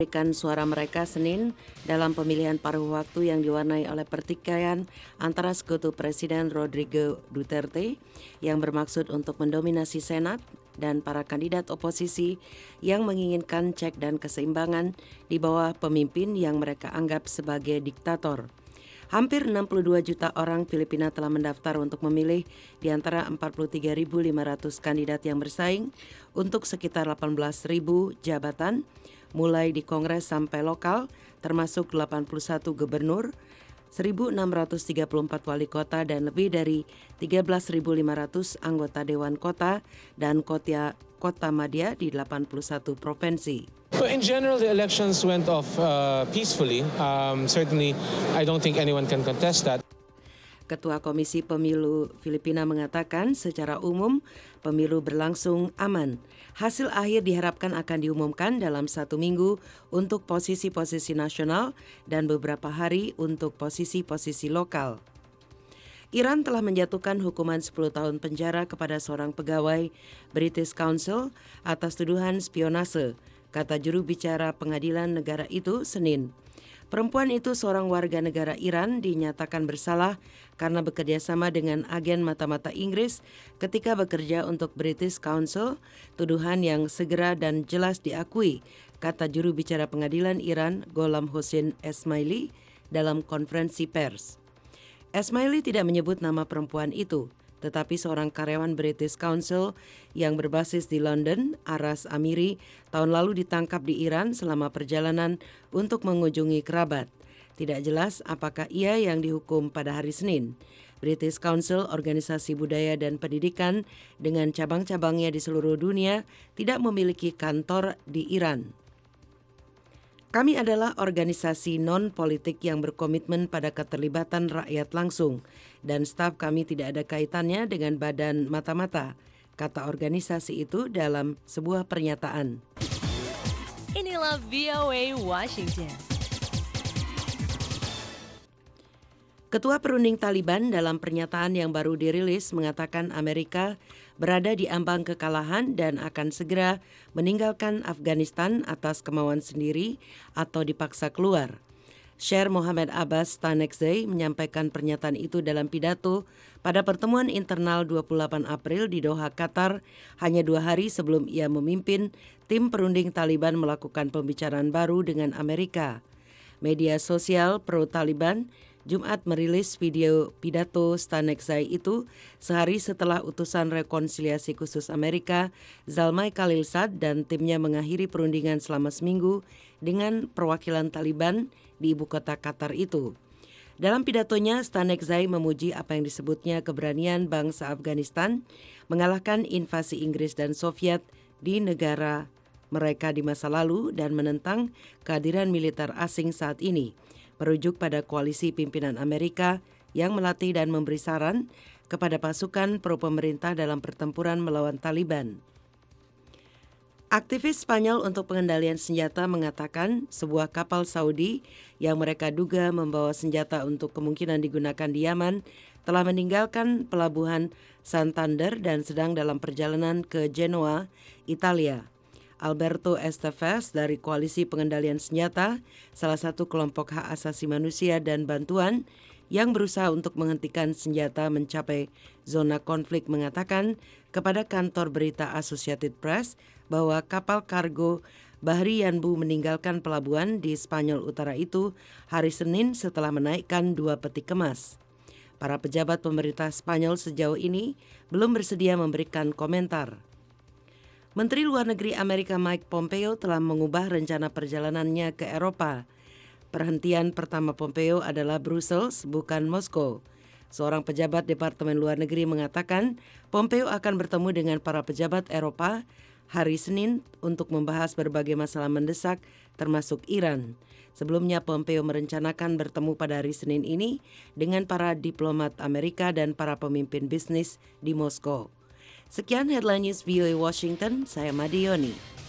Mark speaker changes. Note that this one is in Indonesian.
Speaker 1: Memberikan suara mereka Senin dalam pemilihan paruh waktu yang diwarnai oleh pertikaian antara sekutu Presiden Rodrigo Duterte yang bermaksud untuk mendominasi Senat dan para kandidat oposisi yang menginginkan cek dan keseimbangan di bawah pemimpin yang mereka anggap sebagai diktator. Hampir 62 juta orang Filipina telah mendaftar untuk memilih di antara 43.500 kandidat yang bersaing untuk sekitar 18.000 jabatan, mulai di Kongres sampai lokal, termasuk 81 gubernur, 1.634 wali kota dan lebih dari 13.500 anggota Dewan Kota dan kota madya di 81 provinsi.
Speaker 2: Well, in general, the elections went off peacefully. Certainly, I don't think anyone can contest that.
Speaker 1: Ketua Komisi Pemilu Filipina mengatakan secara umum pemilu berlangsung aman. Hasil akhir diharapkan akan diumumkan dalam 1 minggu untuk posisi-posisi nasional dan beberapa hari untuk posisi-posisi lokal. Iran telah menjatuhkan hukuman 10 tahun penjara kepada seorang pegawai British Council atas tuduhan spionase, kata juru bicara pengadilan negara itu Senin. Perempuan itu seorang warga negara Iran dinyatakan bersalah karena bekerja sama dengan agen mata-mata Inggris ketika bekerja untuk British Council, tuduhan yang segera dan jelas diakui, kata juru bicara pengadilan Iran Gholam Hossein Esmaili dalam konferensi pers. Esmaili tidak menyebut nama perempuan itu, tetapi seorang karyawan British Council yang berbasis di London, Aras Amiri, tahun lalu ditangkap di Iran selama perjalanan untuk mengunjungi kerabat. Tidak jelas apakah ia yang dihukum pada hari Senin. British Council, organisasi budaya dan pendidikan dengan cabang-cabangnya di seluruh dunia, tidak memiliki kantor di Iran. Kami adalah organisasi non-politik yang berkomitmen pada keterlibatan rakyat langsung dan staf kami tidak ada kaitannya dengan badan mata-mata, kata organisasi itu dalam sebuah pernyataan.
Speaker 3: Inilah VOA Washington.
Speaker 1: Ketua Perunding Taliban dalam pernyataan yang baru dirilis mengatakan Amerika berada di ambang kekalahan dan akan segera meninggalkan Afghanistan atas kemauan sendiri atau dipaksa keluar. Sher Mohammad Abbas Stanekzai menyampaikan pernyataan itu dalam pidato pada pertemuan internal 28 April di Doha, Qatar, hanya 2 hari sebelum ia memimpin tim perunding Taliban melakukan pembicaraan baru dengan Amerika. Media sosial pro-Taliban Jumat merilis video pidato Stanekzai itu sehari setelah utusan rekonsiliasi khusus Amerika Zalmay Khalilzad dan timnya mengakhiri perundingan selama seminggu dengan perwakilan Taliban di ibu kota Qatar itu. Dalam pidatonya, Stanekzai memuji apa yang disebutnya keberanian bangsa Afghanistan mengalahkan invasi Inggris dan Soviet di negara mereka di masa lalu dan menentang kehadiran militer asing saat ini, merujuk pada koalisi pimpinan Amerika yang melatih dan memberi saran kepada pasukan pro-pemerintah dalam pertempuran melawan Taliban. Aktivis Spanyol untuk pengendalian senjata mengatakan sebuah kapal Saudi yang mereka duga membawa senjata untuk kemungkinan digunakan di Yaman telah meninggalkan pelabuhan Santander dan sedang dalam perjalanan ke Genoa, Italia. Alberto Estevez dari Koalisi Pengendalian Senjata, salah satu kelompok hak asasi manusia dan bantuan yang berusaha untuk menghentikan senjata mencapai zona konflik mengatakan kepada kantor berita Associated Press bahwa kapal kargo Bahri Yanbu meninggalkan pelabuhan di Spanyol Utara itu hari Senin setelah menaikkan 2 peti kemas. Para pejabat pemerintah Spanyol sejauh ini belum bersedia memberikan komentar. Menteri Luar Negeri Amerika Mike Pompeo telah mengubah rencana perjalanannya ke Eropa. Perhentian pertama Pompeo adalah Brussels, bukan Moskow. Seorang pejabat Departemen Luar Negeri mengatakan Pompeo akan bertemu dengan para pejabat Eropa hari Senin untuk membahas berbagai masalah mendesak termasuk Iran. Sebelumnya Pompeo merencanakan bertemu pada hari Senin ini dengan para diplomat Amerika dan para pemimpin bisnis di Moskow. Sekian Headline News VOA Washington, saya Madioni.